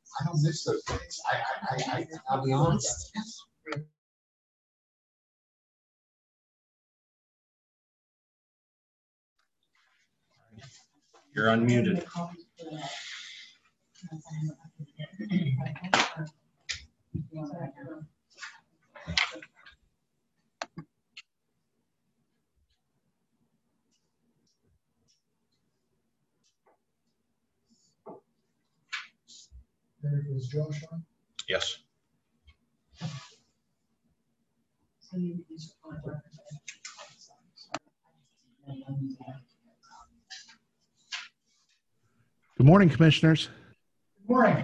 I don't miss those days. I'll be honest. You're unmuted. There is Josh on. Yes. Good morning, Commissioners. Good morning.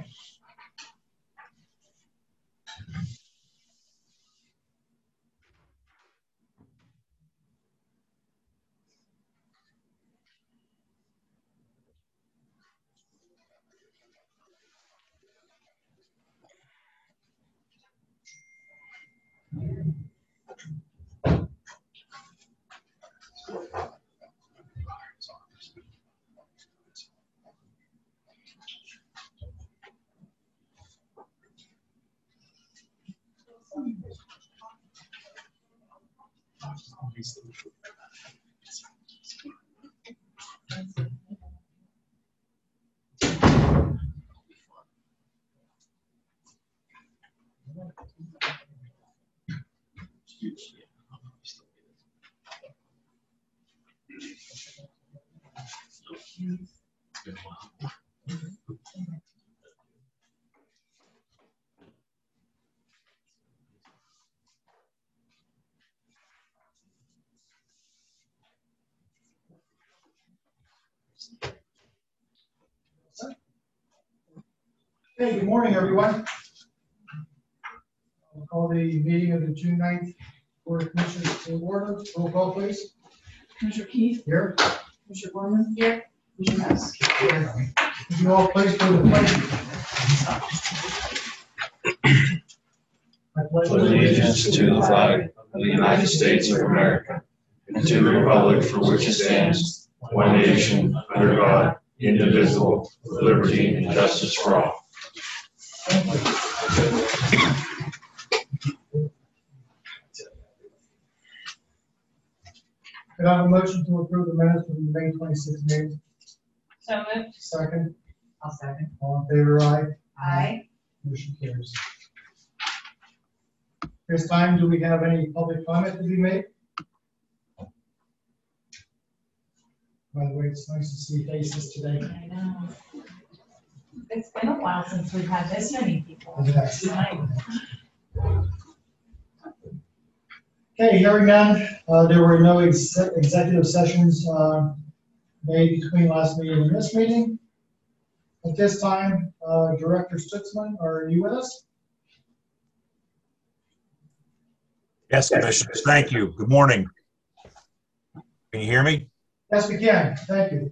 Hey, good morning, everyone. I'll call the meeting of the June 9th Board of Commissioners to order. Roll call, please. Commissioner Keith? Here. Commissioner Gorman? Here. Commissioner Hess? Here. Would you all please for the pledge? I pledge Allegiance to the flag of the United States of America and to the republic for which it stands, one nation, under God, indivisible, with liberty and justice for all. Thank you. Could I have a motion to approve the minutes from the May 26th meeting? So moved. Second. I'll second. All in favor, aye. Aye. Motion carries. This time, do we have any public comment to be made? By the way, it's nice to see faces today. I know. It's been a while since we've had this many people. Yes. Tonight. Okay, hearing none, there were no executive sessions made between last meeting and this meeting. At this time, Director Stutzman, are you with us? Yes, Commissioners. Thank you. Good morning. Can you hear me? Yes, we can. Thank you.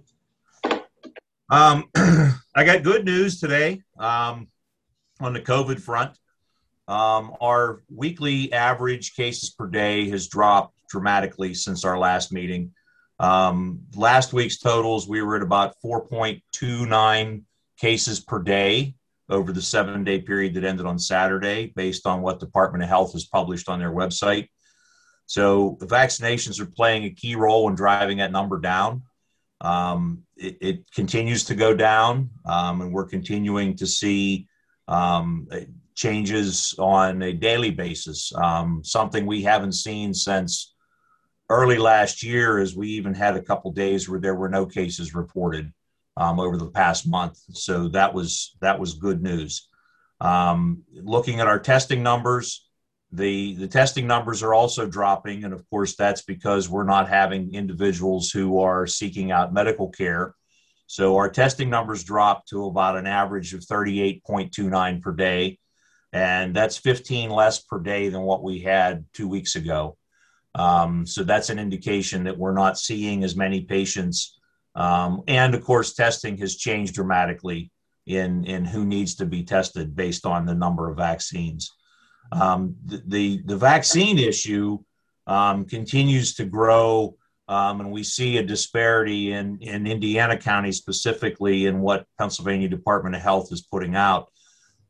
I got good news today on the COVID front. Our weekly average cases per day has dropped dramatically since our last meeting. Last week's totals, we were at about 4.29 cases per day over the 7-day period that ended on Saturday, based on what Department of Health has published on their website. So the vaccinations are playing a key role in driving that number down. It continues to go down, and we're continuing to see changes on a daily basis. Something we haven't seen since early last year, as we even had a couple days where there were no cases reported over the past month. So that was good news. Looking at our testing numbers, the testing numbers are also dropping. And of course, that's because we're not having individuals who are seeking out medical care. So our testing numbers dropped to about an average of 38.29 per day. And that's 15 less per day than what we had 2 weeks ago. So that's an indication that we're not seeing as many patients. And of course, testing has changed dramatically in who needs to be tested based on the number of vaccines. The vaccine issue continues to grow, and we see a disparity in Indiana County specifically in what Pennsylvania Department of Health is putting out.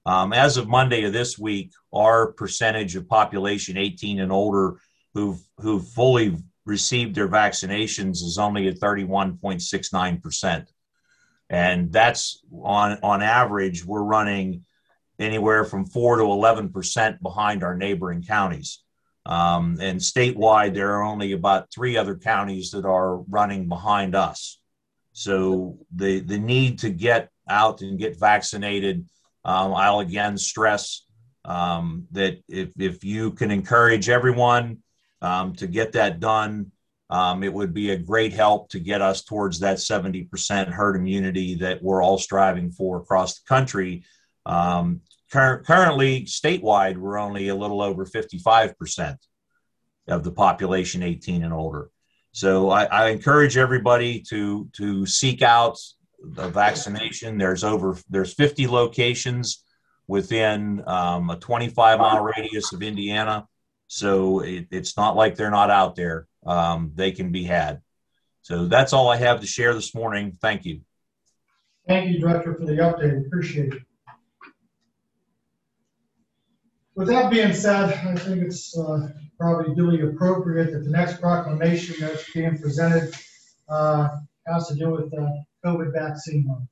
As of Monday of this week, our percentage of population 18 and older who've fully received their vaccinations is only at 31.69%. And that's on average, we're running anywhere from 4 to 11% behind our neighboring counties. And statewide, there are only about 3 other counties that are running behind us. So the need to get out and get vaccinated, I'll again stress that if you can encourage everyone to get that done, it would be a great help to get us towards that 70% herd immunity that we're all striving for across the country. Currently, statewide, we're only a little over 55% of the population 18 and older. So I encourage everybody to seek out the vaccination. There's 50 locations within a 25-mile radius of Indiana. So it's not like they're not out there. They can be had. So that's all I have to share this morning. Thank you. Thank you, Director, for the update. Appreciate it. With that being said, I think it's probably duly appropriate that the next proclamation that's being presented has to do with the COVID vaccine month.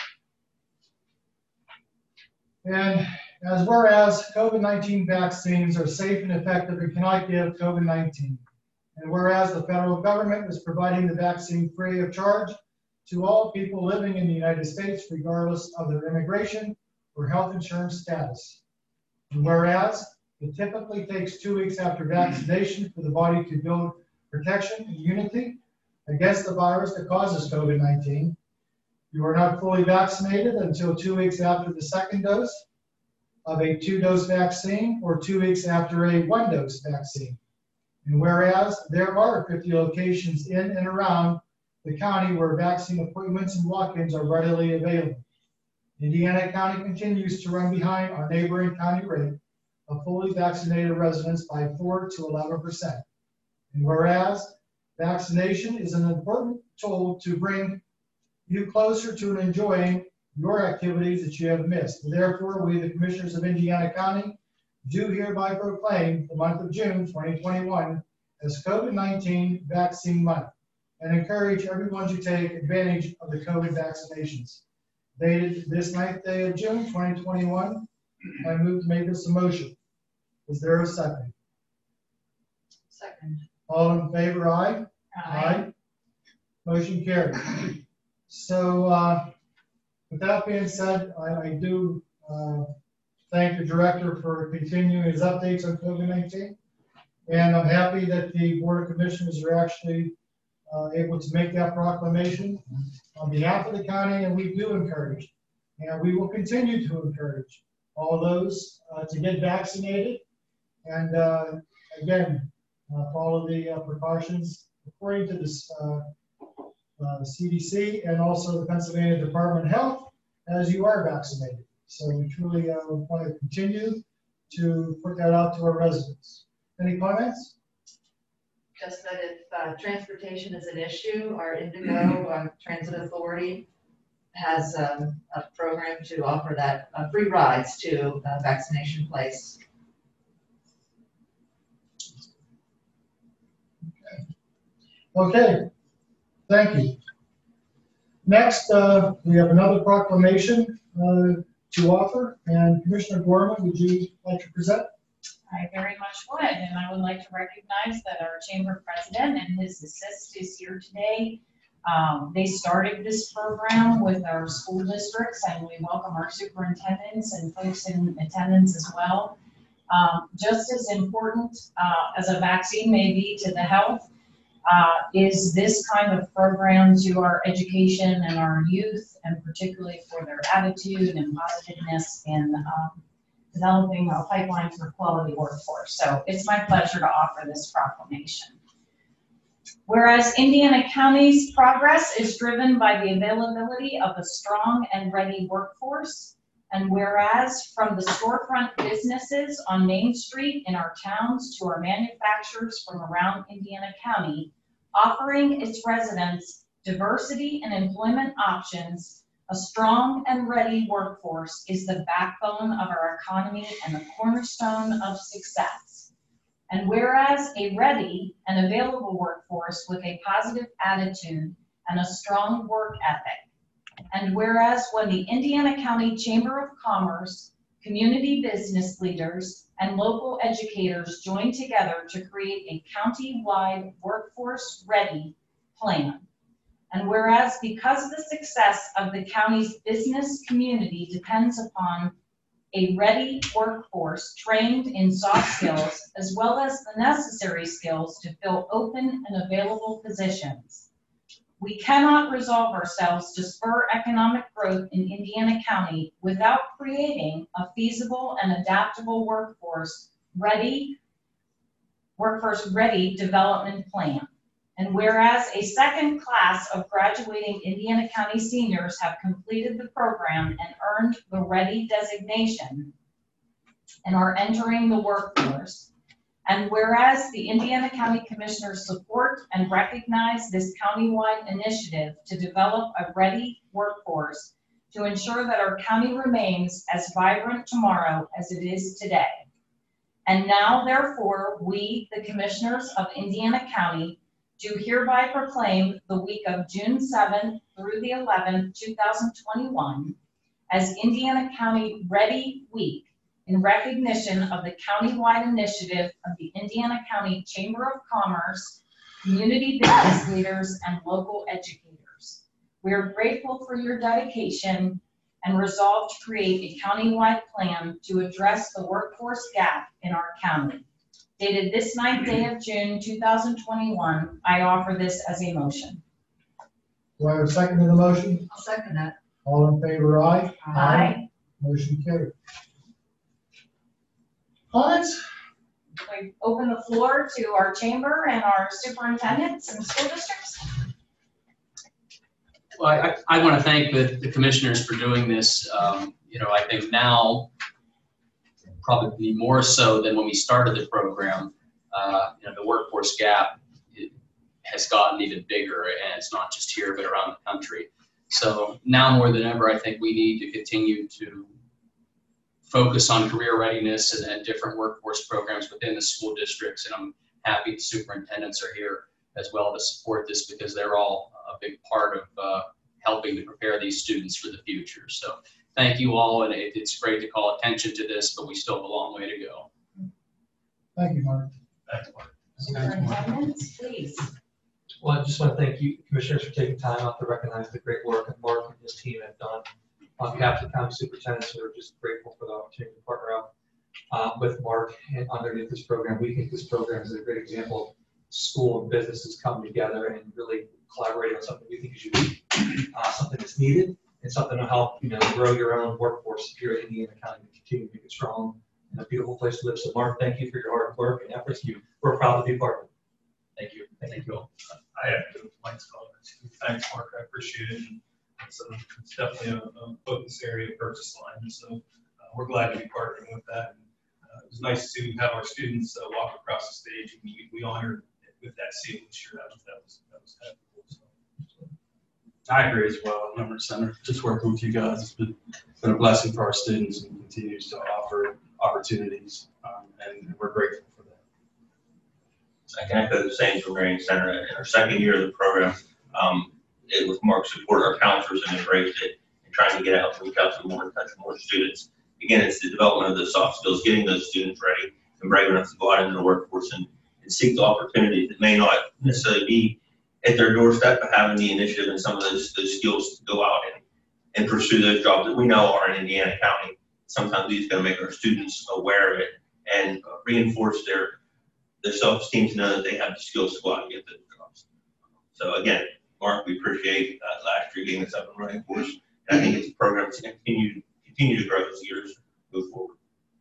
And whereas COVID-19 vaccines are safe and effective and cannot give COVID-19. And whereas the federal government is providing the vaccine free of charge to all people living in the United States, regardless of their immigration or health insurance status. And whereas it typically takes 2 weeks after vaccination for the body to build protection and immunity against the virus that causes COVID-19, you are not fully vaccinated until 2 weeks after the second dose of a 2-dose vaccine or 2 weeks after a 1-dose vaccine. And whereas there are 50 locations in and around the county where vaccine appointments and walk-ins are readily available, Indiana County continues to run behind our neighboring county rate of fully vaccinated residents by 4 to 11%. And whereas vaccination is an important tool to bring you closer to enjoying your activities that you have missed. And therefore, we, the Commissioners of Indiana County, do hereby proclaim the month of June 2021 as COVID-19 Vaccine Month and encourage everyone to take advantage of the COVID vaccinations. Dated this 9th day of June 2021, I move to make this a motion. Is there a second? Second. All in favor, aye? Aye. Motion carried. So with that being said, I do thank the Director for continuing his updates on COVID-19. And I'm happy that the Board of Commissioners are actually able to make that proclamation on behalf of the county, and we do encourage, and we will continue to encourage all those to get vaccinated and again, follow the precautions according to this CDC and also the Pennsylvania Department of Health as you are vaccinated. So we truly want to continue to put that out to our residents. Any comments? Just that if transportation is an issue, our Indigo Transit Authority has a program to offer that free rides to a vaccination place. Okay, thank you. Next, we have another proclamation to offer, and Commissioner Gorman, would you like to present? I very much would, and I would like to recognize that our chamber president and his assist is here today. They started this program with our school districts, and we welcome our superintendents and folks in attendance as well. Just as important as a vaccine may be to the health, is this kind of program to our education and our youth, and particularly for their attitude and positiveness in developing a pipeline for quality workforce. So it's my pleasure to offer this proclamation. Whereas Indiana County's progress is driven by the availability of a strong and ready workforce, and whereas from the storefront businesses on Main Street in our towns to our manufacturers from around Indiana County, offering its residents diversity and employment options A strong and ready workforce is the backbone of our economy and the cornerstone of success. And whereas a ready and available workforce with a positive attitude and a strong work ethic. And whereas when the Indiana County Chamber of Commerce, community business leaders, and local educators join together to create a county-wide workforce ready plan. And whereas because the success of the county's business community depends upon a ready workforce trained in soft skills, as well as the necessary skills to fill open and available positions. We cannot resolve ourselves to spur economic growth in Indiana County without creating a feasible and adaptable workforce ready development plan. And whereas a second class of graduating Indiana County seniors have completed the program and earned the ready designation and are entering the workforce, and whereas the Indiana County Commissioners support and recognize this countywide initiative to develop a ready workforce to ensure that our county remains as vibrant tomorrow as it is today. And now, therefore, we, the Commissioners of Indiana County, do hereby proclaim the week of June 7th through the 11th, 2021 as Indiana County Ready Week in recognition of the countywide initiative of the Indiana County Chamber of Commerce, community business leaders, and local educators. We are grateful for your dedication and resolved to create a countywide plan to address the workforce gap in our county. Dated this 9th day of June, 2021, I offer this as a motion. Do I have a second to the motion? I'll second that. All in favor, aye? Aye. Motion carried. Comments? We open the floor to our chamber and our superintendents and school districts. Well, I want to thank the commissioners for doing this. I think now, probably more so than when we started the program, the workforce gap has gotten even bigger, and it's not just here, but around the country. So now more than ever, I think we need to continue to focus on career readiness and different workforce programs within the school districts. And I'm happy the superintendents are here as well to support this, because they're all a big part of helping to prepare these students for the future. So thank you all, and it's great to call attention to this, but we still have a long way to go. Thank you, Mark. Thanks, Mark. Superintendents, please. Well, I just want to thank you, commissioners, for taking time out to recognize the great work that Mark and his team have done. On behalf of the county superintendents, we're just grateful for the opportunity to partner up with Mark and underneath this program. We think this program is a great example of school and businesses coming together and really collaborating on something we think is unique, something that's needed, and something to help grow your own workforce here at Indiana County to continue to make it strong and a beautiful place to live. So, Mark, thank you for your hard work and efforts. We're proud to be part of it. Thank you. Thank you all. I have to Mike's comments. Thanks, Mark. I appreciate it. So it's definitely a focus area of purchase line. So we're glad to be partnering with that. It was nice to have our students walk across the stage, and we honored with that seal this year. That was kind of cool. So. I agree as well. Number center, just working with you guys, it's been a blessing for our students and continues to offer opportunities, and we're grateful for that. I can echo the same from Marion Center. In our second year of the program, with Mark's support, our counselors have embraced it and trying to get out and reach out to more and touch more students. Again, it's the development of the soft skills, getting those students ready and brave enough to go out into the workforce and seek the opportunities that may not necessarily be at their doorstep, but having the initiative and some of those skills to go out and pursue those jobs that we know are in Indiana County. Sometimes we just got to make our students aware of it and reinforce their self-esteem to know that they have the skills to go out and get those jobs. So again, Mark, we appreciate last year getting this up and running for us. And I think it's a program to continue to grow as years move forward.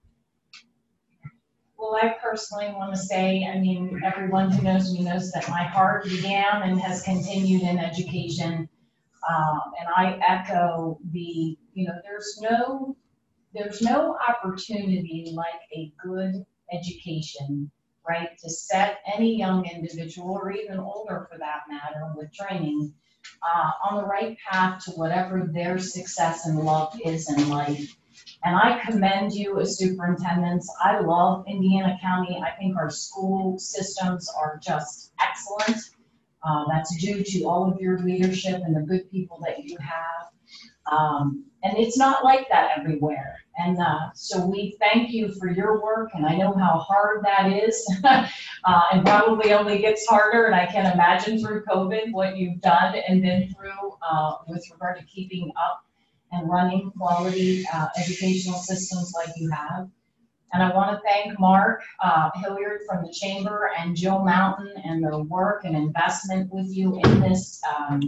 Well, I personally want to say, I mean, everyone who knows me knows that my heart began and has continued in education. And I echo there's no opportunity like a good education, right, to set any young individual or even older for that matter with training on the right path to whatever their success and love is in life. And I commend you as superintendents. I love Indiana County. I think our school systems are just excellent. That's due to all of your leadership and the good people that you have. And it's not like that everywhere. And so we thank you for your work, and I know how hard that is, and probably only gets harder, and I can imagine through COVID what you've done and been through with regard to keeping up and running quality educational systems like you have. And I want to thank Mark Hilliard from the Chamber and Jill Mountain and their work and investment with you in this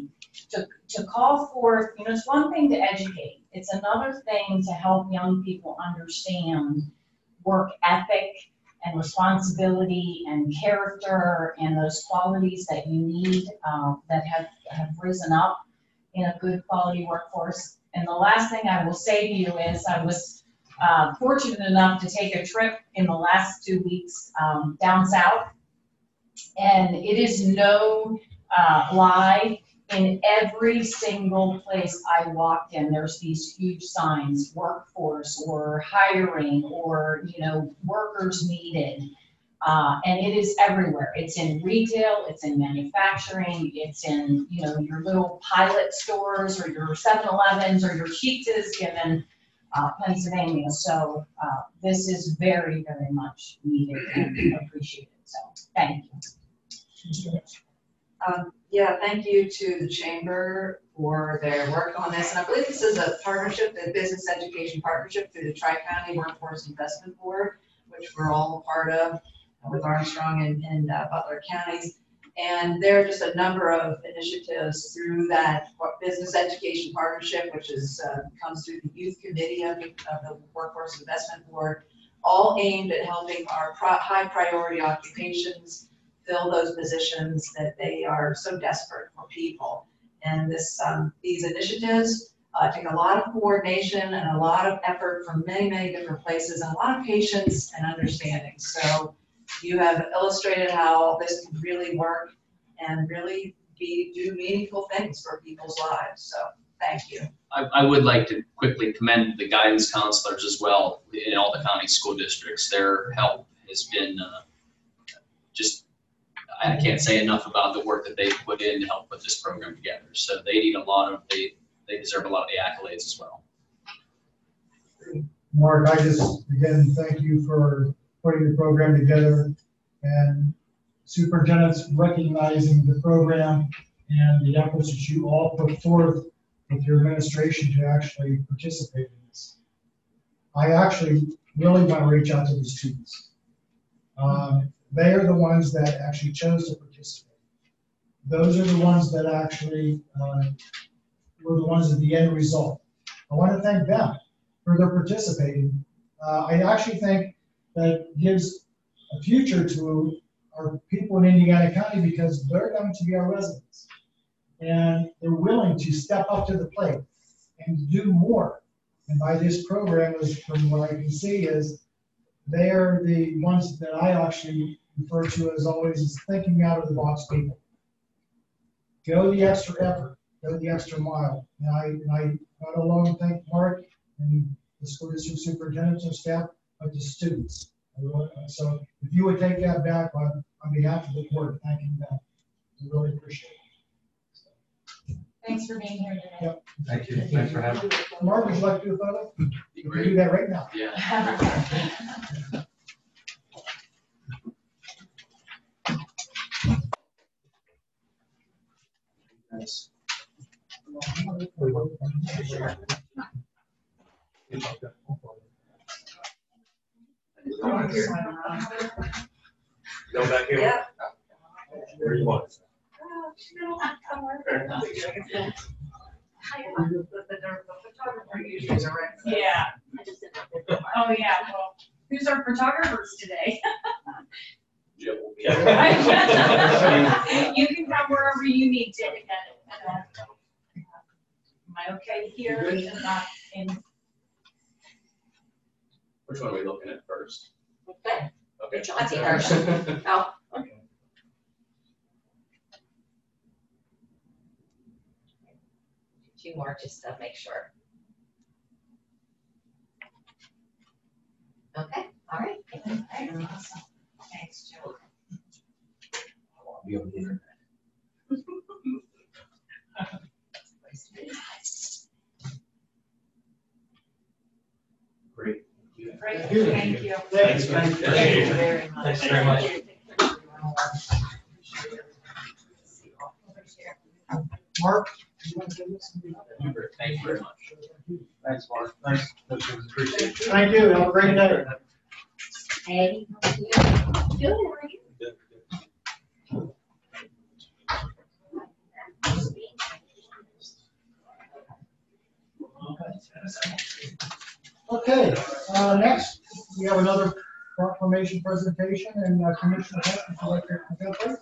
to call forth, you know, it's one thing to educate. It's another thing to help young people understand work ethic and responsibility and character and those qualities that you need that have risen up in a good quality workforce. And the last thing I will say to you is I was fortunate enough to take a trip in the last 2 weeks down south, and it is no lie. In every single place I walked in, there's these huge signs, workforce or hiring or, you know, workers needed. And it is everywhere. It's in retail, it's in manufacturing, it's in, you know, your little pilot stores or your 7-Elevens or your Sheetz in Pennsylvania. So this is very, very much needed and appreciated. So thank you. Yeah, thank you to the Chamber for their work on this. And I believe this is a partnership, the Business Education Partnership through the Tri-County Workforce Investment Board, which we're all a part of with Armstrong and Butler counties. And there are just a number of initiatives through that Business Education Partnership, which is comes through the Youth Committee of the Workforce Investment Board, all aimed at helping our high priority occupations fill those positions that they are so desperate for people. And this, these initiatives take a lot of coordination and a lot of effort from many, many different places and a lot of patience and understanding. So you have illustrated how this can really work and really do meaningful things for people's lives. So thank you. I would like to quickly commend the guidance counselors as well in all the county school districts. Their help has been just, I can't say enough about the work that they've put in to help put this program together. So they need a lot of, they deserve a lot of the accolades as well. Mark, I just, again, thank you for putting the program together and superintendents recognizing the program and the efforts that you all put forth with your administration to actually participate in this. I actually really want to reach out to the students. They are the ones that actually chose to participate. Those are the ones that actually were the ones at the end result. I want to thank them for their participating. I actually think that gives a future to our people in Indiana County because they're going to be our residents. And they're willing to step up to the plate and do more. And by this program, from what I can see, is they are the ones that I actually refer to as always as thinking out of the box people. Go the extra effort, go the extra mile. And I not alone thank Mark and the school district superintendents and staff, but the students. So if you would take that back on behalf of the board, thanking them. I really appreciate it. Thanks for being here today. Yep. Thank you. Thanks for having me. Mark, would you like to do a photo? You can do that right now. Yeah. Nice. Go back here. Yeah. Where you want? The photographer usually is around. Yeah. Oh, yeah. Well, who's our photographers today? Jill will be. You can come wherever you need to. Am I okay here? And not in? Which one are we looking at first? Okay. Okay. That's it. Oh. few more just to make sure. Okay, all right. Awesome. Thanks, Jill. Be able to hear. Great. Great, Thank you. thank you. Thanks. Thank Thank you very much. Thanks very much. Mark, you want to say this? Thank you very much. Thanks, Mark. Thanks. Appreciate it. Thank you. Have a great day. Hey. Good, how are you? Okay, next, we have another proclamation presentation, and Commissioner Heck, would you like to present this?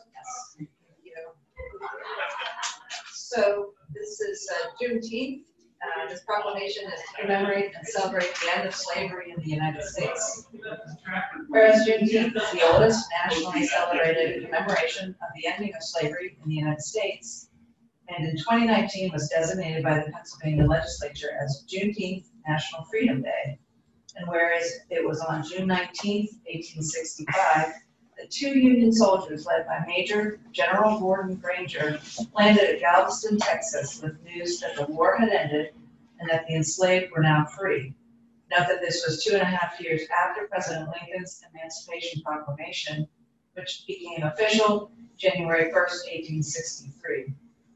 So this is Juneteenth. This proclamation is to commemorate and celebrate the end of slavery in the United States. Whereas Juneteenth is the oldest nationally celebrated commemoration of the ending of slavery in the United States, and in 2019 was designated by the Pennsylvania legislature as Juneteenth National Freedom Day. And whereas it was on June 19th, 1865, the two Union soldiers led by Major General Gordon Granger landed at Galveston, Texas with news that the war had ended and that the enslaved were now free. Note that this was 2.5 years after President Lincoln's Emancipation Proclamation, which became official January 1st, 1863.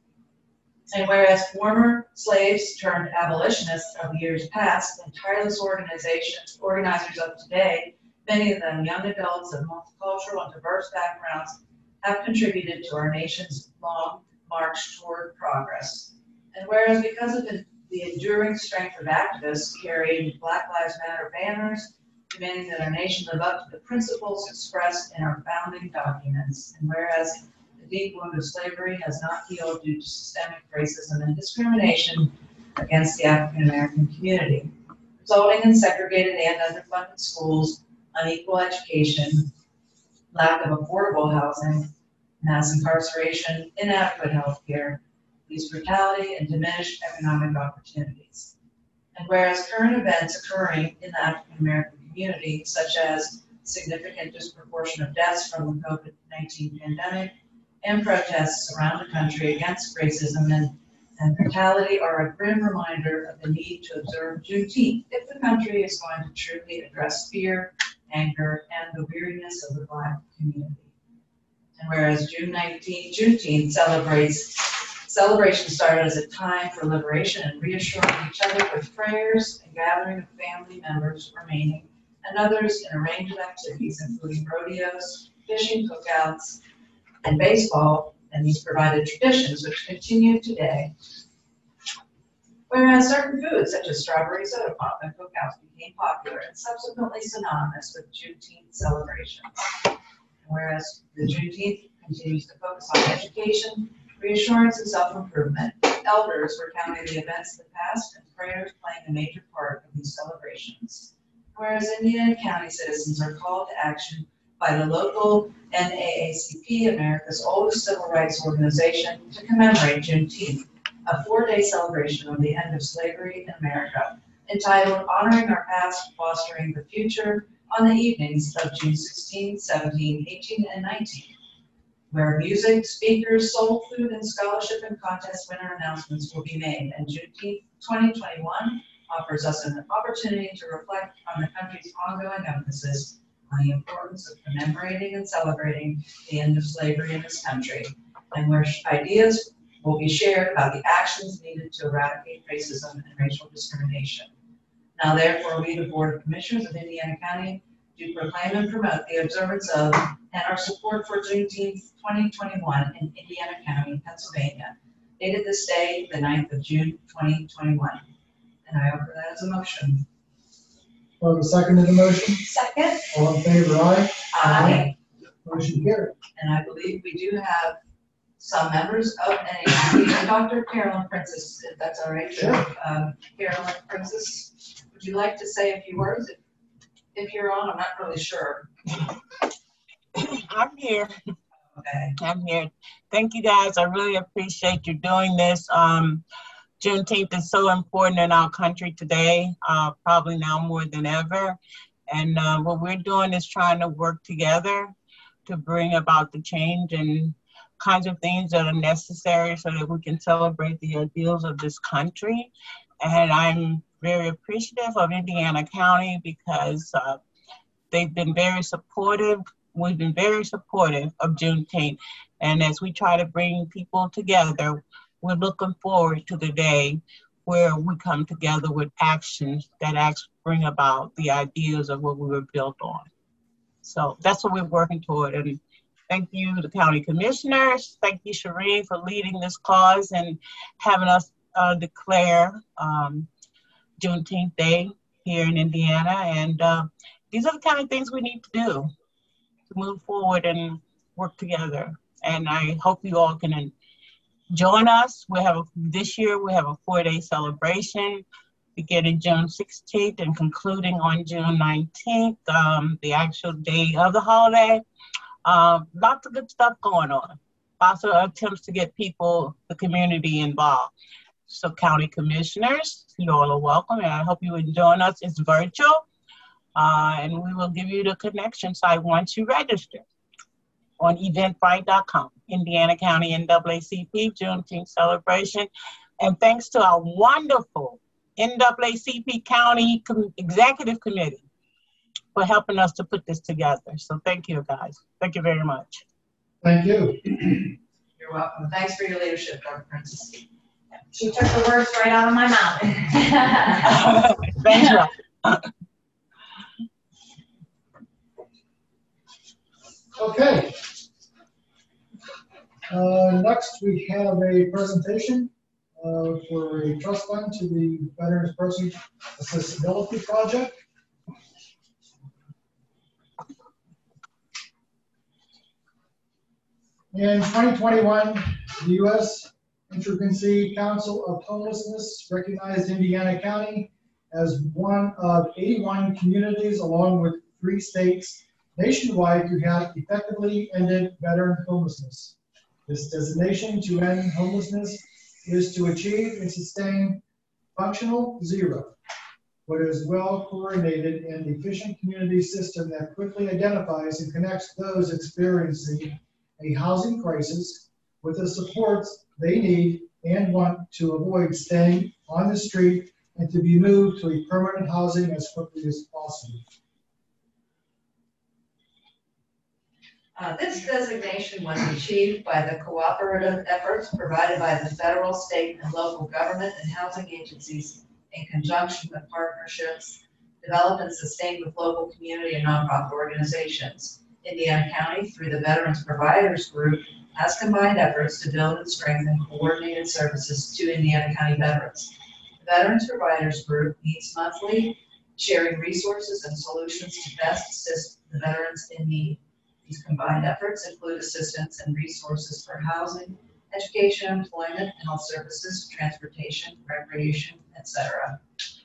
And whereas former slaves turned abolitionists of years past and tireless organizers of today, many of them young adults of multicultural and diverse backgrounds, have contributed to our nation's long march toward progress. And whereas because of the enduring strength of activists carrying Black Lives Matter banners, demanding that our nation live up to the principles expressed in our founding documents, and whereas the deep wound of slavery has not healed due to systemic racism and discrimination against the African American community, resulting in segregated and underfunded schools, unequal education, lack of affordable housing, mass incarceration, inadequate health care, police brutality, and diminished economic opportunities. And whereas current events occurring in the African American community, such as significant disproportionate deaths from the COVID-19 pandemic and protests around the country against racism and brutality, are a grim reminder of the need to observe Juneteenth if the country is going to truly address fear, anger, and the weariness of the Black community. And whereas Juneteenth celebration started as a time for liberation and reassuring each other with prayers and gathering of family members remaining, and others in a range of activities, including rodeos, fishing, cookouts, and baseball, and these provided traditions which continue today. Whereas certain foods such as strawberry soda pop and cookouts became popular and subsequently synonymous with Juneteenth celebrations. And whereas the Juneteenth continues to focus on education, reassurance, and self-improvement, elders were counting the events of the past and prayers playing a major part of these celebrations. Whereas Indiana County citizens are called to action by the local NAACP, America's oldest civil rights organization, to commemorate Juneteenth, a 4-day celebration of the end of slavery in America, entitled Honoring Our Past, Fostering the Future, on the evenings of June 16, 17, 18, and 19, where music, speakers, soul food, and scholarship and contest winner announcements will be made. And Juneteenth 2021 offers us an opportunity to reflect on the country's ongoing emphasis on the importance of commemorating and celebrating the end of slavery in this country, and where ideas will be shared about the actions needed to eradicate racism and racial discrimination. Now therefore, we, the Board of Commissioners of Indiana County, do proclaim and promote the observance of and our support for Juneteenth 2021 in Indiana County, Pennsylvania, dated this day, the 9th of June, 2021. And I offer that as a motion. A second to the motion? Second. All in favor, aye? Aye. Motion carried. And I believe we do have some members of NAACP, Dr. Carolyn Princess, if that's all right. Sure. Carolyn Princess, would you like to say a few words? If you're on, I'm not really sure. I'm here. Okay. I'm here. Thank you guys. I really appreciate you doing this. Juneteenth is so important in our country today, probably now more than ever. And what we're doing is trying to work together to bring about the change and kinds of things that are necessary so that we can celebrate the ideals of this country. And I'm very appreciative of Indiana County because they've been very supportive. We've been very supportive of Juneteenth. And as we try to bring people together, we're looking forward to the day where we come together with actions that actually bring about the ideas of what we were built on. So that's what we're working toward. And thank you, the county commissioners. Thank you, Shereen, for leading this cause and having us declare Juneteenth Day here in Indiana. And these are the kind of things we need to do to move forward and work together. And I hope you all can join us. This year we have a 4-day celebration beginning June 16th and concluding on June 19th, the actual day of the holiday. Lots of good stuff going on. Lots of attempts to get people, the community involved. So county commissioners, you all are welcome, and I hope you will join us. It's virtual, and we will give you the connection site once you register on eventbrite.com. Indiana County NAACP Juneteenth celebration. And thanks to our wonderful NAACP County Executive Committee for helping us to put this together. So thank you, guys. Thank you very much. Thank you. You're welcome. Thanks for your leadership, Dr. Princess. She took the words right out of my mouth. Thank you. Okay. Next, we have a presentation for a trust fund to the Veterans Person Accessibility Project. In 2021, the U.S. Interagency Council of Homelessness recognized Indiana County as one of 81 communities, along with 3 states nationwide, who have effectively ended veteran homelessness. This designation to end homelessness is to achieve and sustain functional zero, what is well coordinated and efficient community system that quickly identifies and connects those experiencing a housing crisis with the supports they need and want to avoid staying on the street and to be moved to a permanent housing as quickly as possible. This designation was achieved by the cooperative efforts provided by the federal, state, and local government and housing agencies in conjunction with partnerships developed and sustained with local community and nonprofit organizations. Indiana County, through the Veterans Providers Group, has combined efforts to build and strengthen coordinated services to Indiana County veterans. The Veterans Providers Group meets monthly, sharing resources and solutions to best assist the veterans in need. These combined efforts include assistance and resources for housing, education, employment, health services, transportation, recreation, etc.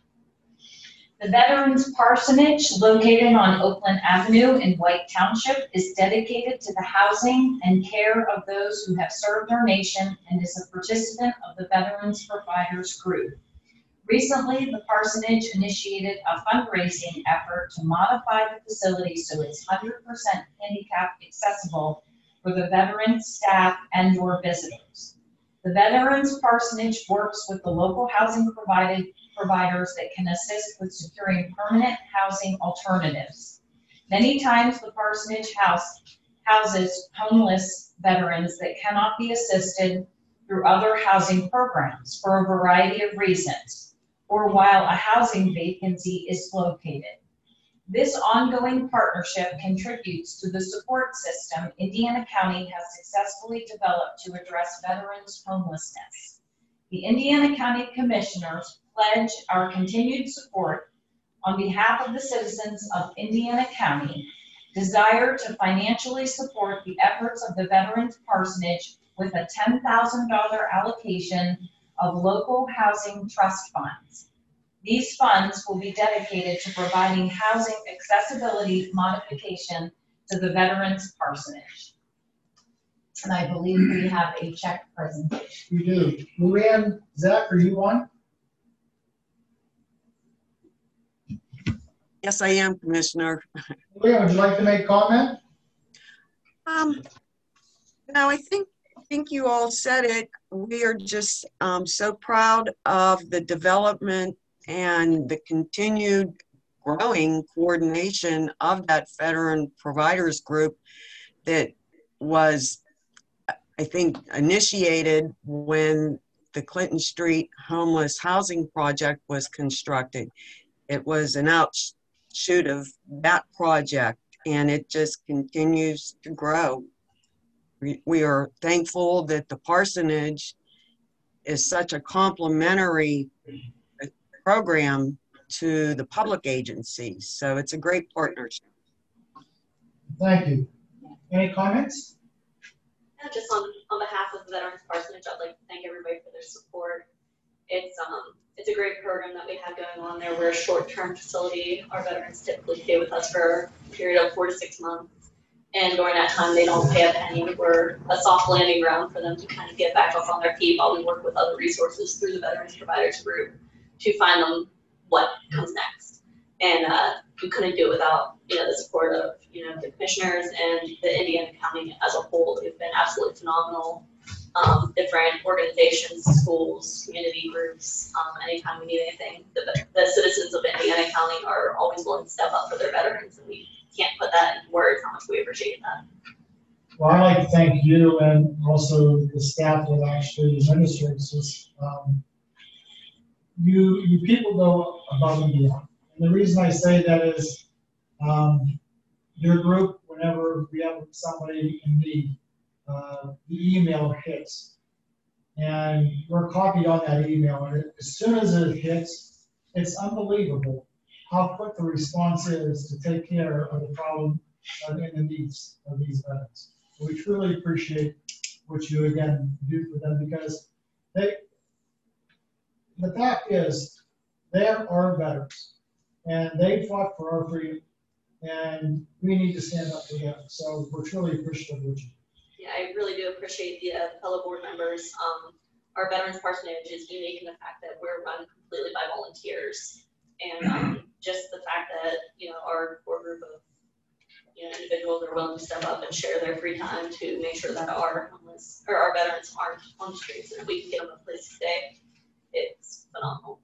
The Veterans Parsonage, located on Oakland Avenue in White Township, is dedicated to the housing and care of those who have served our nation and is a participant of the Veterans Providers Group. Recently, the parsonage initiated a fundraising effort to modify the facility so it's 100% handicap accessible for the veterans, staff, and or visitors. The Veterans Parsonage works with the local housing providers that can assist with securing permanent housing alternatives. Many times the parsonage houses homeless veterans that cannot be assisted through other housing programs for a variety of reasons, or while a housing vacancy is located. This ongoing partnership contributes to the support system Indiana County has successfully developed to address veterans' homelessness. The Indiana County Commissioners pledge our continued support on behalf of the citizens of Indiana County, desire to financially support the efforts of the Veterans Parsonage with a $10,000 allocation of local housing trust funds. These funds will be dedicated to providing housing accessibility modification to the Veterans Parsonage. And I believe we have a check presentation. We do. Luann, Zach, are you on? Yes, I am, Commissioner. Luann, would you like to make comment? No, I think you all said it. We are just so proud of the development and the continued growing coordination of that veteran providers group that was, I think, initiated when the Clinton Street homeless housing project was constructed. It was an outshoot of that project, and it just continues to grow. We are thankful that the parsonage is such a complementary program to the public agencies. So it's a great partnership. Thank you. Any comments? Just on behalf of the Veterans Parsonage, I'd like to thank everybody for their support. It's a great program that we have going on there. We're a short-term facility. Our veterans typically stay with us for a period of 4 to 6 months. And during that time, they don't pay a penny. We're a soft landing ground for them to kind of get back up on their feet while we work with other resources through the Veterans Providers Group to find them what comes next. And we couldn't do it without, the support of, the commissioners and the Indiana County as a whole. They've been absolutely phenomenal. Different organizations, schools, community groups, anytime we need anything, the citizens of Indiana County are always willing to step up for their veterans, and we can't put that in words how much we appreciate that. Well, I'd like to thank you and also the staff that actually administrates this. You people go above and beyond. And the reason I say that is your group, whenever we have somebody in need, the email hits. And we're copied on that email. And as soon as it hits, it's unbelievable how quick the response is to take care of the problem and the needs of these veterans. We truly appreciate what you again do for them, because the fact is they're our veterans and they fought for our freedom, and we need to stand up for them. So we're truly appreciative of what you do. Yeah, I really do appreciate the fellow board members. Our Veterans Parsonage is unique in the fact that we're run completely by volunteers. And just the fact that, our core group of, individuals are willing to step up and share their free time to make sure that our homeless or our veterans aren't on the streets and we can get them a place to stay. It's phenomenal.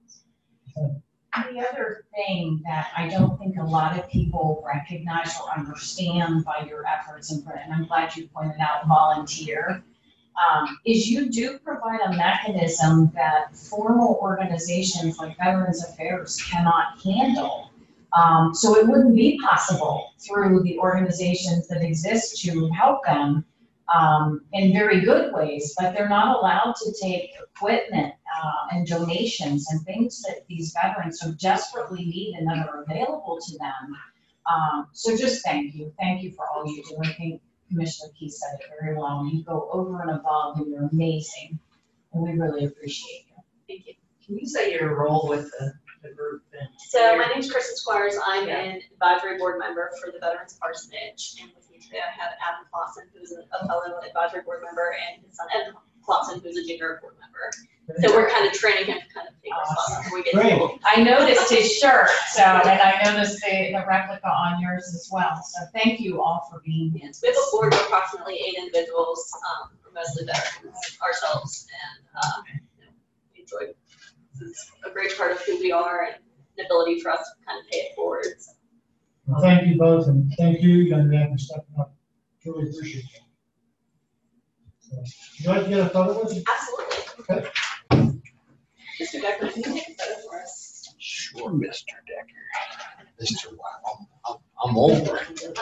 The other thing that I don't think a lot of people recognize or understand by your efforts, and I'm glad you pointed out volunteer, is you do provide a mechanism that formal organizations like Veterans Affairs cannot handle. So it wouldn't be possible through the organizations that exist to help them in very good ways, but they're not allowed to take equipment and donations and things that these veterans so desperately need and that are available to them. So just thank you. Thank you for all you do. I think Commissioner Key said it very well. You go over and above and you're amazing. And we really appreciate you. Thank you. Can you say your role with the group? So my name is Kristen Squires. I'm an advisory board member for the Veterans Parsonage. And with me today I have Adam Clausen, who's a fellow advisory board member, and his son Evan Clausen, who's a junior board member. So we're kind of training him to kind of take responsibility when we get Great. to school. I noticed his shirt, and I noticed the replica on yours as well. So thank you all for being here. We have a board of approximately 8 individuals, we're mostly veterans ourselves, and we enjoy. It's a great part of who we are and the ability for us to kind of pay it forward. So. Well, thank you both, and thank you, young man, for stepping up. Truly appreciate it. So, would you like to get a photo with you? Absolutely. Okay. Mr. Decker, can you take a photo for us? Sure, Mr. Decker. Mr. Wow, I'm older.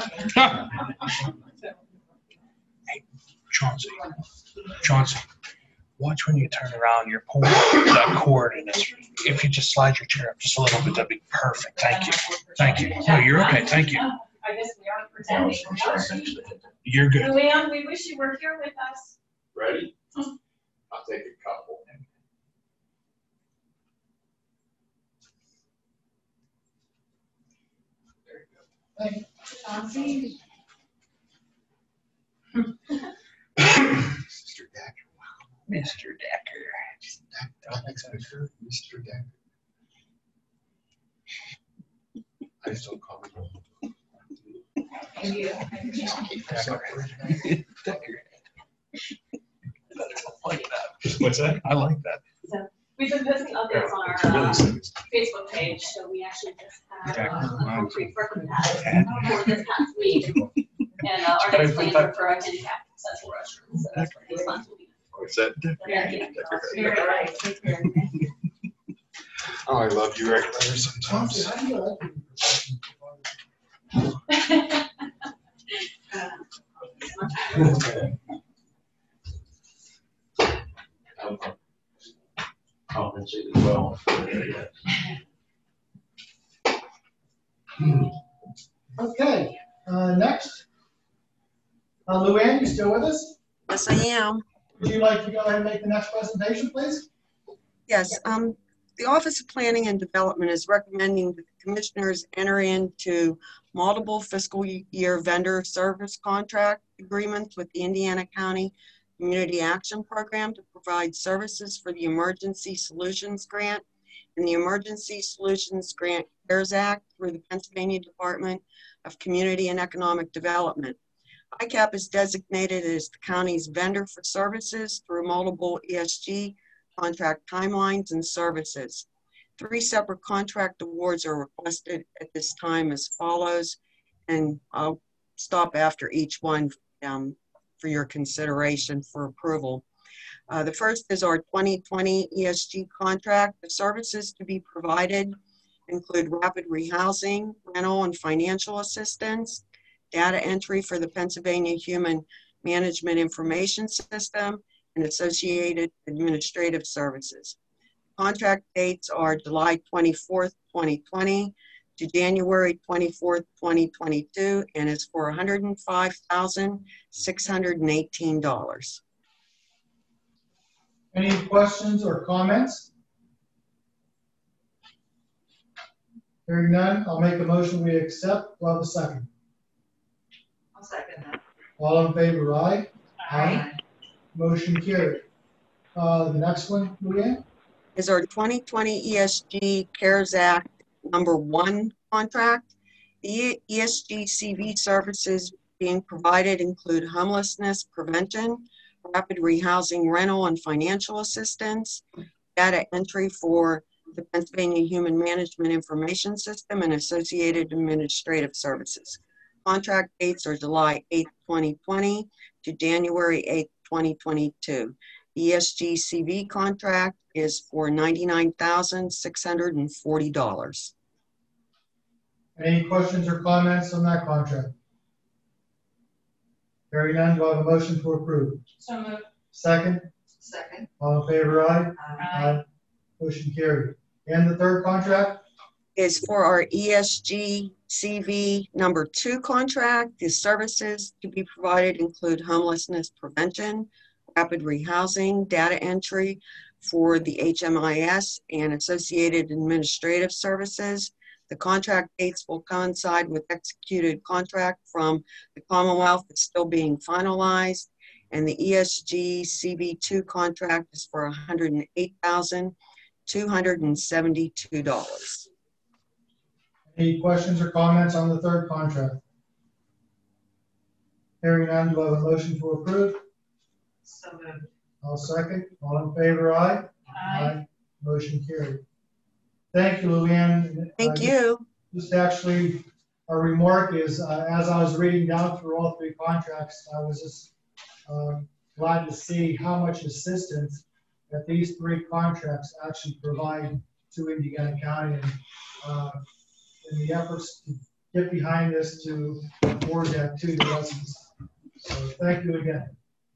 Hey, Chauncey, watch when you turn around, you're pulling that cord, and if you just slide your chair up just a little bit, that'd be perfect. Thank you. Thank you. No, you're okay. Thank you. I guess we aren't pretending. You're good. Luann, we wish you were here with us. Ready? I'll take a couple. Thank you. Chauncey. Mr. Decker. Mr. Decker. I just don't call him. And you. Decker. What's that? I like that. So we've been posting updates on our Facebook page, so we actually just had a concrete work pad for this past week. And our next plans are for a handicap accessible restroom, so that's what these funds will be. What's that? Yeah, yeah. You're right. Take care. Oh, I love you right there sometimes. How do you like Compensated well. Okay, next. Luann, you still with us? Yes, I am. Would you like to go ahead and make the next presentation, please? Yes, the Office of Planning and Development is recommending that the commissioners enter into multiple fiscal year vendor service contract agreements with the Indiana County Community Action Program to provide services for the Emergency Solutions Grant and the Emergency Solutions Grant CARES Act through the Pennsylvania Department of Community and Economic Development. ICAP is designated as the county's vendor for services through multiple ESG contract timelines and services. 3 separate contract awards are requested at this time as follows, and I'll stop after each one for your consideration for approval. The first is our 2020 ESG contract. The services to be provided include rapid rehousing, rental and financial assistance, data entry for the Pennsylvania Human Management Information System, and associated administrative services. Contract dates are July 24th, 2020 to January 24th, 2022, and is for $105,618. Any questions or comments? Hearing none, I'll make a motion we accept. Do I have a second? I'll second that. All in favor, aye? Aye. Motion carried. The next one, Luann? Is our 2020 ESG CARES Act #1 contract. The ESG CV services being provided include homelessness prevention, rapid rehousing, rental and financial assistance, data entry for the Pennsylvania Human Management Information System, and associated administrative services. Contract dates are July 8th, 2020 to January 8th, 2022. ESG CV contract is for $99,640. Any questions or comments on that contract? Hearing none, do I have a motion to approve? So moved. Second? Second. All in favor, aye? Aye. Motion carried. And the third contract? Is for our ESG CV #2 contract. The services to be provided include homelessness prevention, rapid rehousing, data entry for the HMIS, and associated administrative services. The contract dates will coincide with executed contract from the Commonwealth that's still being finalized. And the ESG CV2 contract is for $108,272. Any questions or comments on the third contract? Hearing none, do I have a motion to approve? So moved. I'll second. All in favor, aye? Aye. Motion carried. Thank you, Luann. Thank you. Just actually, a remark is, as I was reading down through all 3 contracts, I was just glad to see how much assistance that these 3 contracts actually provide to Indiana County, and in the efforts to get behind this to afford that to the residents. So thank you again.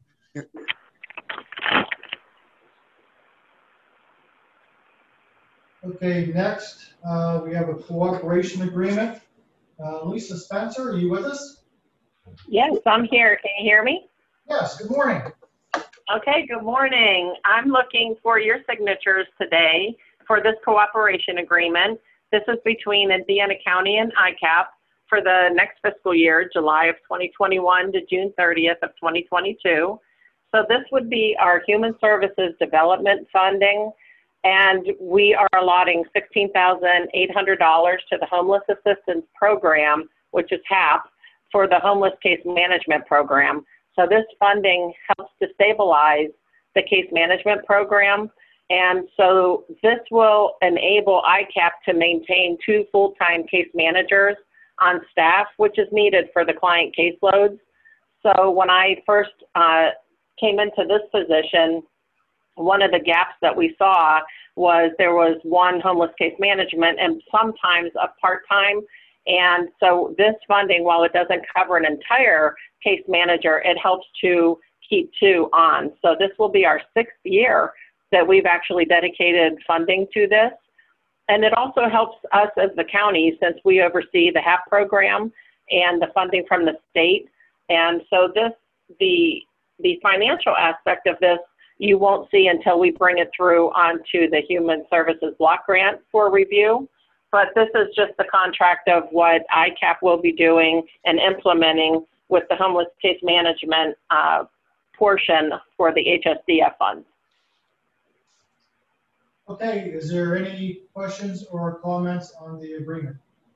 Okay, next, we have a cooperation agreement. Lisa Spencer, are you with us? Yes, I'm here. Can you hear me? Yes, good morning. Okay, good morning. I'm looking for your signatures today for this cooperation agreement. This is between Indiana County and ICAP for the next fiscal year, July of 2021 to June 30th of 2022. So this would be our Human Services Development Funding, and we are allotting $16,800 to the Homeless Assistance Program, which is HAP, for the Homeless Case Management Program. So this funding helps to stabilize the case management program. And so this will enable ICAP to maintain 2 full-time case managers on staff, which is needed for the client caseloads. So when I first came into this position, one of the gaps that we saw was there was one homeless case management and sometimes a part-time. And so this funding, while it doesn't cover an entire case manager, it helps to keep 2 on. So this will be our 6th year that we've actually dedicated funding to this. And it also helps us as the county, since we oversee the HAP program and the funding from the state. And so the financial aspect of this, you won't see until we bring it through onto the Human Services Block Grant for review. But this is just the contract of what ICAP will be doing and implementing with the homeless case management portion for the HSDF funds. Okay, is there any questions or comments on the agreement?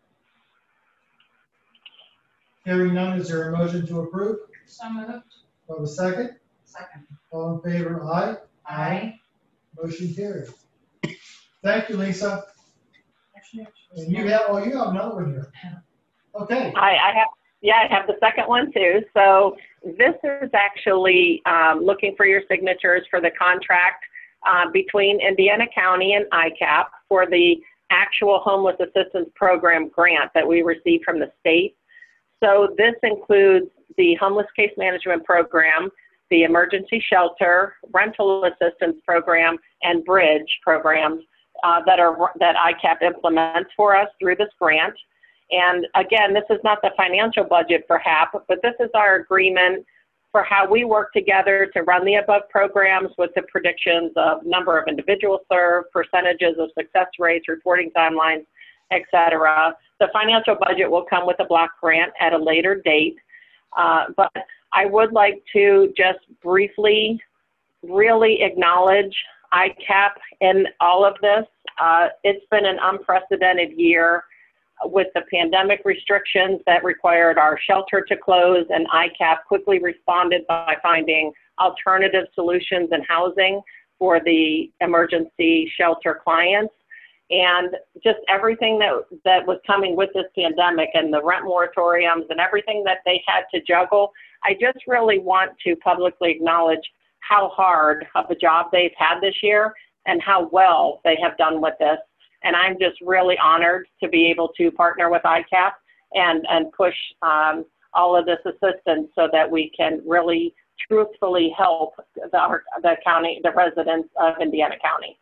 Hearing none, is there a motion to approve? So moved. Have a second? Second. All in favor, aye? Aye. Motion carries. Thank you, Lisa. And you have another one here. Okay. I have the second one too. So this is actually looking for your signatures for the contract between Indiana County and ICAP for the actual Homeless Assistance Program grant that we received from the state. So this includes the Homeless Case Management Program, the Emergency Shelter, Rental Assistance Program, and Bridge programs that ICAP implements for us through this grant. And again, this is not the financial budget for HAP, but this is our agreement for how we work together to run the above programs with the predictions of number of individuals served, percentages of success rates, reporting timelines, et cetera. The financial budget will come with a block grant at a later date. But I would like to just briefly really acknowledge ICAP in all of this. It's been an unprecedented year with the pandemic restrictions that required our shelter to close, and ICAP quickly responded by finding alternative solutions in housing for the emergency shelter clients. And just everything that was coming with this pandemic and the rent moratoriums and everything that they had to juggle, I just really want to publicly acknowledge how hard of a job they've had this year and how well they have done with this. And I'm just really honored to be able to partner with ICAP and push all of this assistance so that we can really truthfully help the county, the residents of Indiana County.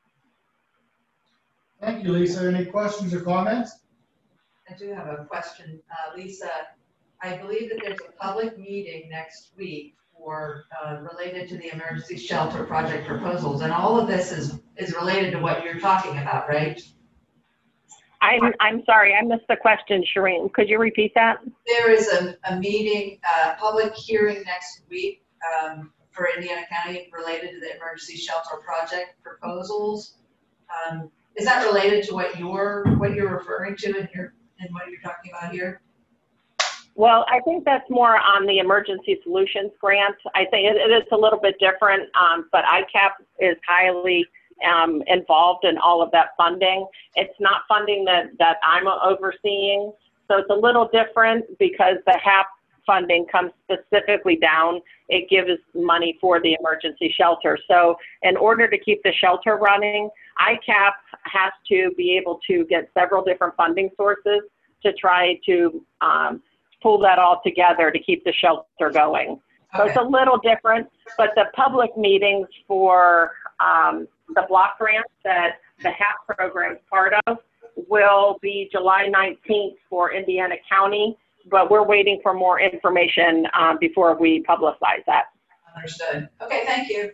Thank you, Lisa. Any questions or comments? I do have a question. Lisa, I believe that there's a public meeting next week for related to the emergency shelter project proposals, and all of this is related to what you're talking about, right? I'm sorry, I missed the question, Shireen. Could you repeat that? There is a meeting, public hearing next week for Indiana County related to the emergency shelter project proposals. Is that related to what you're referring to in what you're talking about here? Well, I think that's more on the Emergency Solutions Grant. I think it is a little bit different, but ICAP is highly involved in all of that funding. It's not funding that I'm overseeing, so it's a little different because the HAP funding comes specifically down. It gives money for the emergency shelter. So in order to keep the shelter running, ICAP has to be able to get several different funding sources to try to pull that all together to keep the shelter going. So it's a little different, but the public meetings for the block grant that the HAP program is part of will be July 19th for Indiana County, but we're waiting for more information before we publicize that. Understood. Okay, thank you.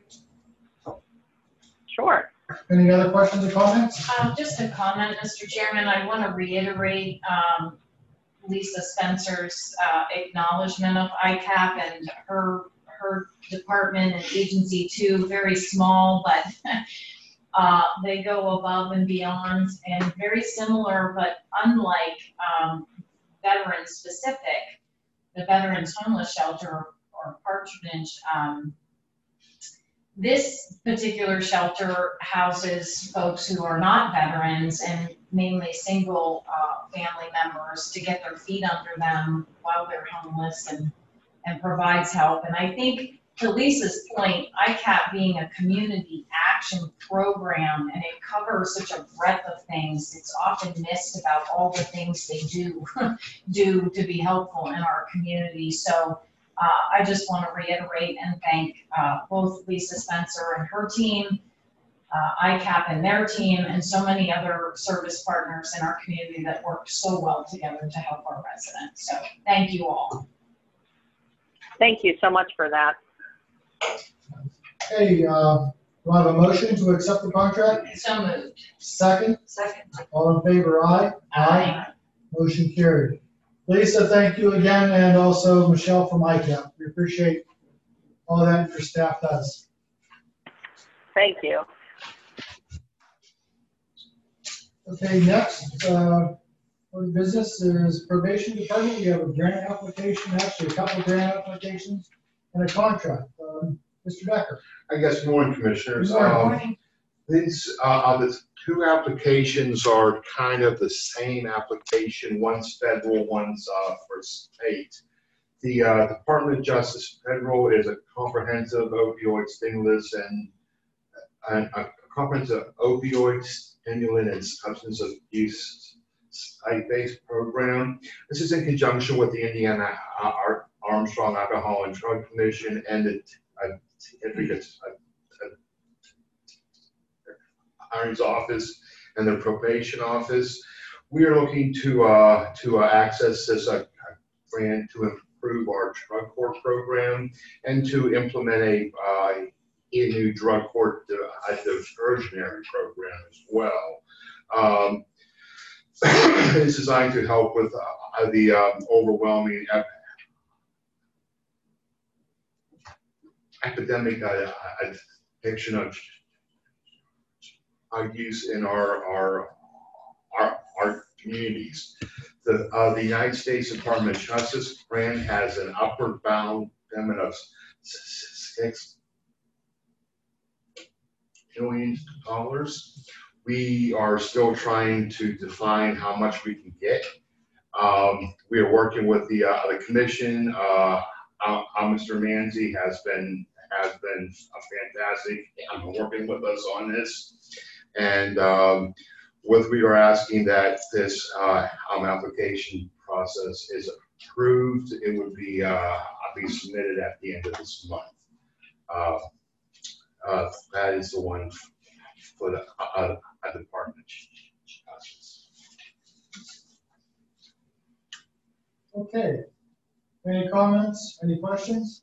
Sure. Any other questions or comments? Just a comment, Mr. Chairman. I want to reiterate Lisa Spencer's acknowledgement of ICAP and her her department and agency too, very small, but they go above and beyond, and very similar, but unlike veteran specific, the Veterans Homeless Shelter or Partridge. This particular shelter houses folks who are not veterans and mainly single family members to get their feet under them while they're homeless, and provides help. And I think to Lisa's point, ICAP being a community action program, and it covers such a breadth of things, it's often missed about all the things they do to be helpful in our community. So I just want to reiterate and thank both Lisa Spencer and her team, ICAP and their team, and so many other service partners in our community that work so well together to help our residents. So thank you all. Thank you so much for that. Okay, do I have a motion to accept the contract? So moved. Second? Second. All in favor, aye? Aye. Motion carried. Lisa, thank you again, and also Michelle from ICAP. We appreciate all that your staff does. Thank you. Okay, next, for the business is probation department. We have a grant application, actually a couple grant applications, and a contract. Mr. Decker. I guess, good morning, Commissioners. Good morning. These, the two applications are kind of the same application. One's federal, one's for state. The Department of Justice Federal is a comprehensive opioid stimulus and a comprehensive opioid stimulant and substance abuse site-based program. This is in conjunction with the Indiana Armstrong Alcohol and Drug Commission and the Attorney's Office and the Probation Office. We are looking to access this grant to improve our drug court program and to implement a new drug court diversionary program as well. It's designed to help with the overwhelming epidemic addiction of use in our communities. The United States Department of Justice grant has an upward bound limit of $6 million. We are still trying to define how much we can get. We are working with the commission. Mr. Manzi has been fantastic working with us on this. And we are asking that this application process is approved. It would be submitted at the end of this month. That is the one for the Department of Justice. Okay. Any comments? Any questions?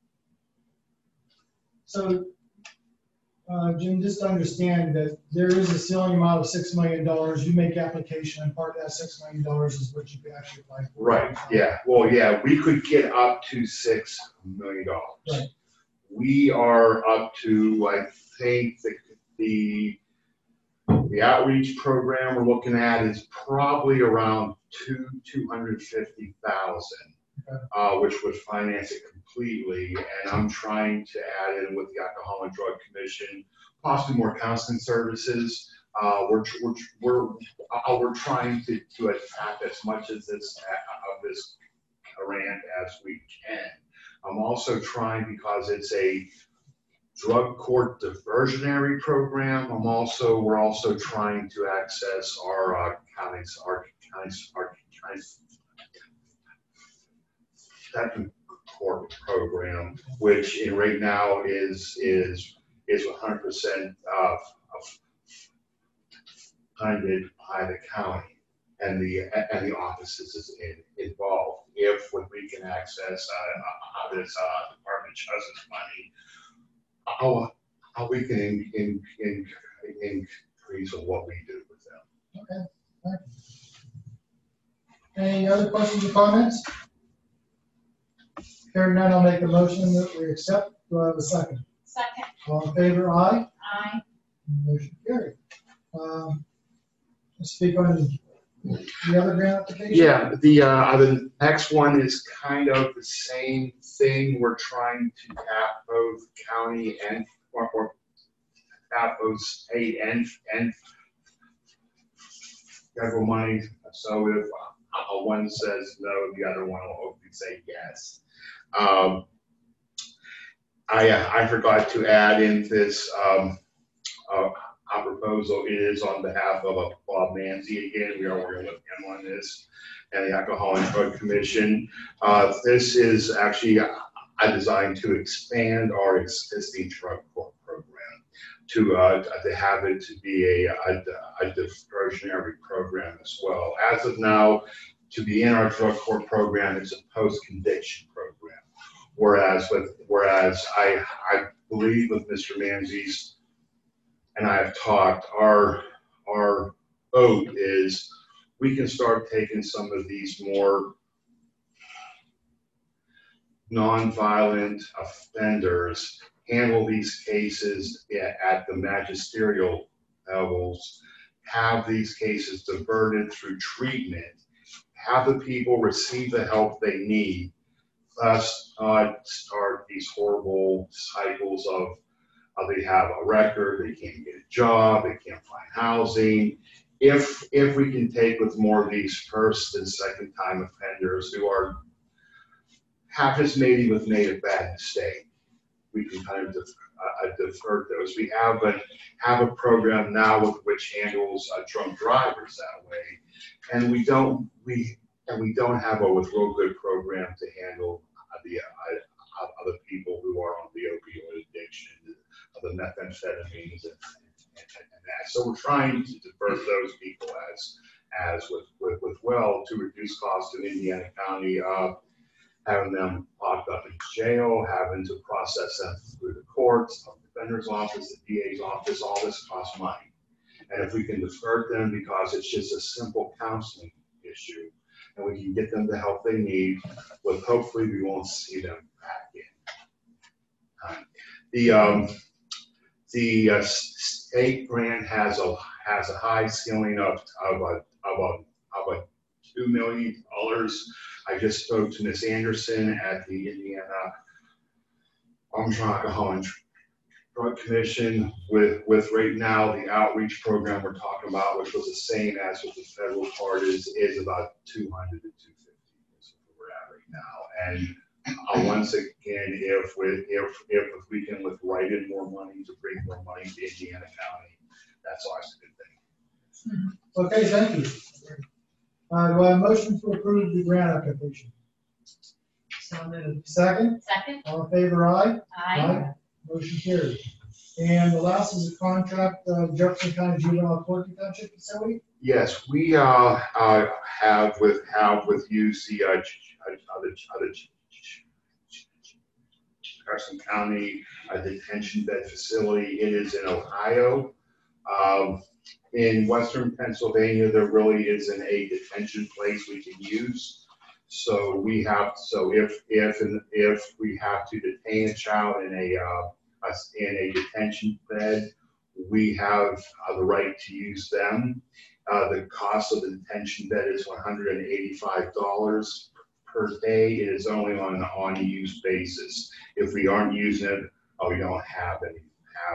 So, Jim, just understand that there is a ceiling amount of $6 million. You make application, and part of that $6 million is what you can actually apply for. Right. Yeah. Well, yeah, we could get up to $6 million. Right. We are up to, I think, the outreach program we're looking at is probably around $250,000. Okay. Which would finance it completely, and I'm trying to add in with the Alcohol and Drug Commission, possibly more counseling services. We're trying to attack as much of this grant as we can. I'm also trying, because it's a drug court diversionary program, we're also trying to access our counties second court program, which right now is 100% funded by the county and the offices involved. If we can access this Department of Justice money, how we can increase on what we do with them. Okay. Thank you. Any other questions or comments? Hearing none, I'll make a motion that we accept. Do I have a second? Second. All in favor, aye? Aye. Motion carried. Let's speak on the other grant application. Yeah, the next one is kind of the same thing. We're trying to tap both county and, or tap both state and federal money. So if one says no, the other one will hopefully say yes. I forgot to add in this our proposal is on behalf of Bob Manzi. Again, we are working with him on this, and the Alcohol and Drug Commission. This is actually designed to expand our existing drug court program to have it to be a diversionary program as well. As of now, to be in our drug court program, it's a post-conviction program. Whereas I believe with Mr. Manzi's and I have talked, our hope is we can start taking some of these more nonviolent offenders, handle these cases at the magisterial levels, have these cases diverted through treatment, have the people receive the help they need, thus start these horrible cycles of they have a record, they can't get a job, they can't find housing. If we can take with more of these first and second time offenders who have just made a bad mistake, we can kind of divert those. We have a program now with which handles drunk drivers that way, and we don't have a real good program to handle the other people who are on the opioid addiction, the methamphetamines and that. So we're trying to divert those people as with well to reduce costs in Indiana County, having them locked up in jail, having to process them through the courts, the defender's office, the DA's office. All this costs money. And if we can divert them because it's just a simple counseling issue, and we can get them the help they need, well, hopefully we won't see them back in. The state grant has a high ceiling of $2 million. I just spoke to Ms. Anderson at the Indiana Alcohol and Drug Commission with right now the outreach program we're talking about, which was the same as with the federal part, is about 200 to 250 is where we're at right now. And once again, if we can write in more money to bring more money to Indiana County, that's always a good thing. Okay, thank you. Do I have a motion to approve the grant application? So moved. Second? Second. All in favor, aye? Aye. Motion carried. And the last is a contract, Jefferson County Juvenile Court Detention Facility. Yes, we have with used the other Jefferson County detention bed facility. It is in Ohio. In Western Pennsylvania, there really isn't a detention place we can use. So if we have to detain a child in a detention bed, we have the right to use them. The cost of the detention bed is $185 per day. It is only on an on-use basis. If we aren't using it, we don't have anything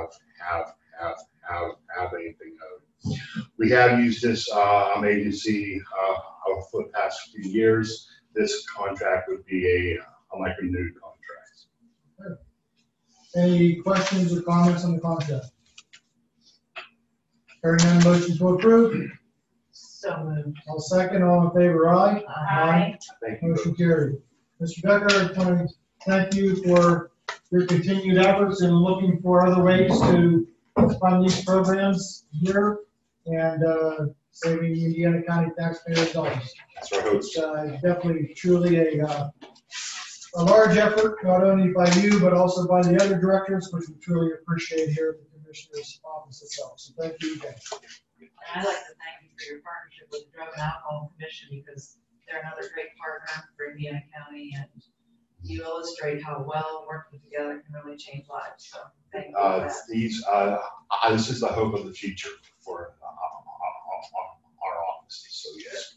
owed. We have used this agency for the past few years. This contract would be like a renewed contract. Any questions or comments on the contract? Hearing none, motion to approve. So moved. I'll second. All in favor, aye? Aye. Thank you. Motion carried. Mr. Becker, I want to thank you for your continued efforts in looking for other ways to fund these programs here and saving Indiana County taxpayers dollars. That's our hopes. It's definitely, truly a large effort, not only by you, but also by the other directors, which we truly appreciate here at the Commissioner's Office itself. So thank you again. And I'd like to thank you for your partnership with the Drug and Alcohol Commission, because they're another great partner for Indiana County, and you illustrate how well working together can really change lives, so thank you for that. This is the hope of the future for our offices, so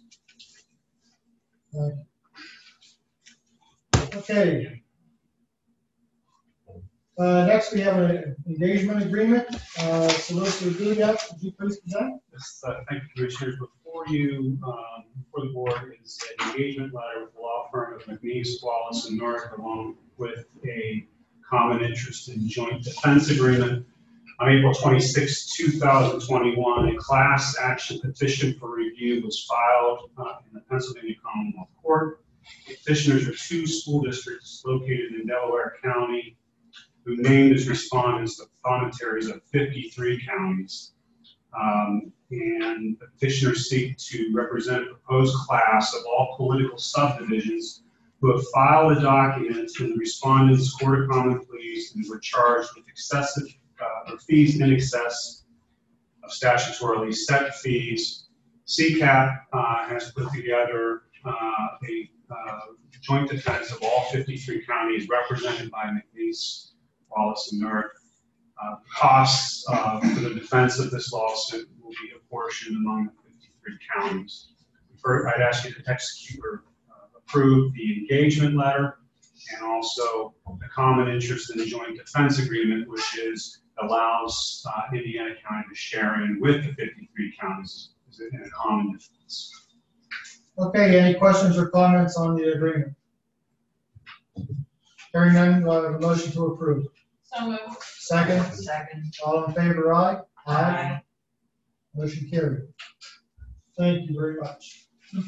yes. Okay. Next, we have an engagement agreement. Solicitor Duda, would you please present? Yes, thank you, Commissioners. Before you, before the board is an engagement letter with the law firm of McNeese, Wallace, and North, along with a common interest in joint defense agreement. On April 26, 2021, a class action petition for review was filed in the Pennsylvania Commonwealth Court. The petitioners are two school districts located in Delaware County, who named as respondents the promontories of 53 counties. And the petitioners seek to represent a proposed class of all political subdivisions who have filed a document in the respondents' Court of Common Pleas and were charged with excessive or fees in excess of statutorily set fees. CCAP has put together a joint defense of all 53 counties represented by McNeese, Wallace, and Newark. Costs for the defense of this lawsuit will be apportioned among the 53 counties. I'd ask you to execute or approve the engagement letter and also the common interest in the joint defense agreement, which allows Indiana County to share in with the 53 counties in a common defense. Okay, any questions or comments on the agreement? Hearing none, a motion to approve. So moved. Second? Second. All in favor, aye? Aye. Motion carried. Thank you very much.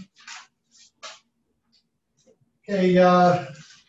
Okay, we have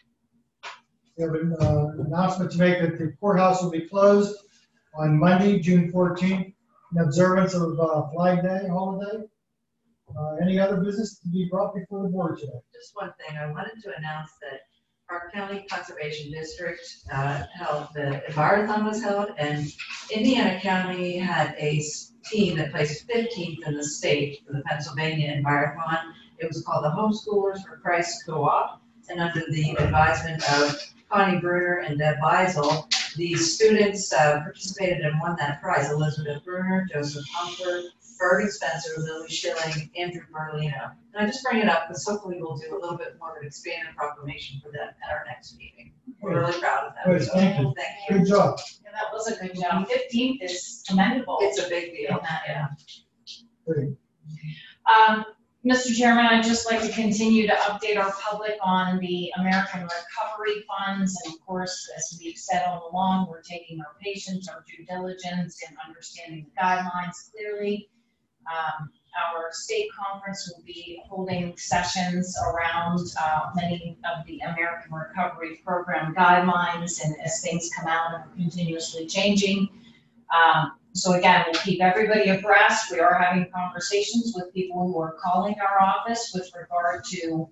an announcement to make that the courthouse will be closed on Monday, June 14th, in observance of Flag Day holiday. Any other business to be brought before the board today? Just one thing, I wanted to announce that our county conservation district held, the marathon was held, and Indiana County had a team that placed 15th in the state for the Pennsylvania marathon. It was called the Homeschoolers for Christ Co-op, and under the advisement of Connie Bruner and Deb Beisel, the students participated and won that prize. Elizabeth Bruner, Joseph Humper, Bergen Spencer, Lily Schilling, Andrew Berlino. And I just bring it up because hopefully we'll do a little bit more of an expanded proclamation for them at our next meeting. We're really proud of them. Great, thank you. Thank you. Good job. Yeah, that was a good job. 15th is commendable. It's a big deal. Yeah. Great. Mr. Chairman, I'd just like to continue to update our public on the American Recovery Funds. And of course, as we've said all along, we're taking our patience, our due diligence, and understanding the guidelines clearly. Our state conference will be holding sessions around many of the American Recovery Program guidelines, and as things come out and are continuously changing. So again, we'll keep everybody abreast. We are having conversations with people who are calling our office with regard to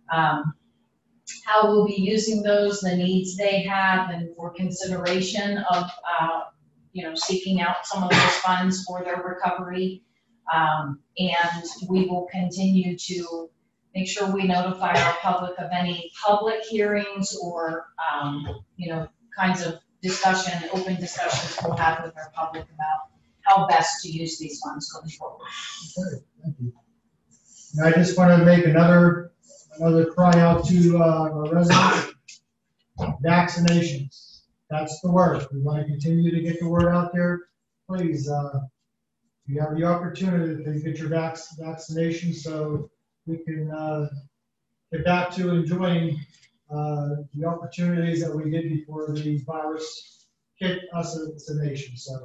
how we'll be using those, the needs they have, and for consideration of seeking out some of those funds for their recovery. And we will continue to make sure we notify our public of any public hearings or kinds of discussion, open discussions we'll have with our public about how best to use these funds going forward. Okay, thank you. And I just want to make another cry out to our residents. Vaccinations. That's the word. We want to continue to get the word out there. Please, you have the opportunity to get your vaccination so we can get back to enjoying the opportunities that we did before the virus hit us as a nation. So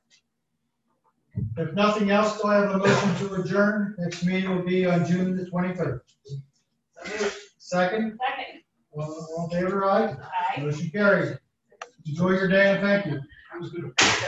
if nothing else, do I have a motion to adjourn? Next meeting will be on June the 23rd. Second? Second. All in favor, aye? Aye. Motion carries. Enjoy your day and thank you.